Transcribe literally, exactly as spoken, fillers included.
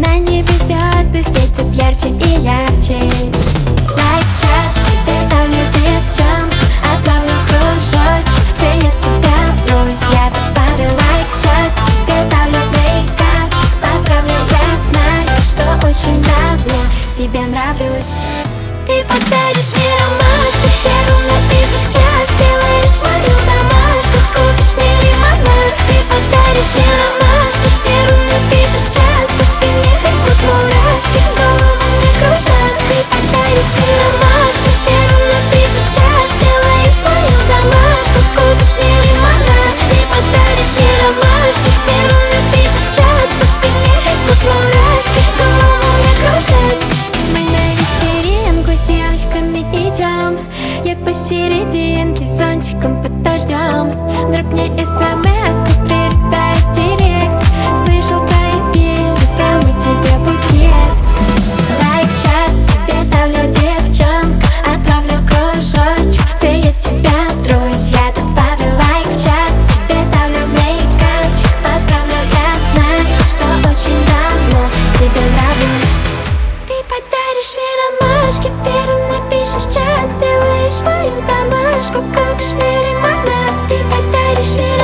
На небе звезды светят ярче и ярче. Лайк в чат тебе ставлю, девчонка, отправлю кружочек, все я тебя в друзья добавлю. Лайк в чат тебе ставлю, мейкапчик отправлю. Я знаю, что очень давно тебе нравлюсь. Ты подаришь мне ромашку, первым напишешь чат, сделаешь мою домашку, купишь мне лимонад. Ты подаришь мне ромашку, первым напишешь чат, по спине бегут мурашки, голову мне кружат. Ты подаришь мне ромашку, первым напишешь чат, сделаешь мою домашку, купишь мне лимонад. Ты подаришь мне ромашку, первым напишешь чат, по спине бегут мурашки, голову мне кружат. Мы на вечеринку с девочками идем, я посерединке с зонтиком под дождем. Вдруг мне смс прилетает директ: слышал твою песню, прямо тебе букет. Лайк в чат тебе ставлю, девчонка, отправлю кружочек, все я тебя в друзья добавлю. Лайк в чат тебе ставлю, мейкапчик отправлю. Я знаю, что очень давно тебе нравлюсь. Ты подаришь мне ромашки, первым напишешь чат, сделаешь мою домашку, купишь мне лимонад. Ты подаришь мне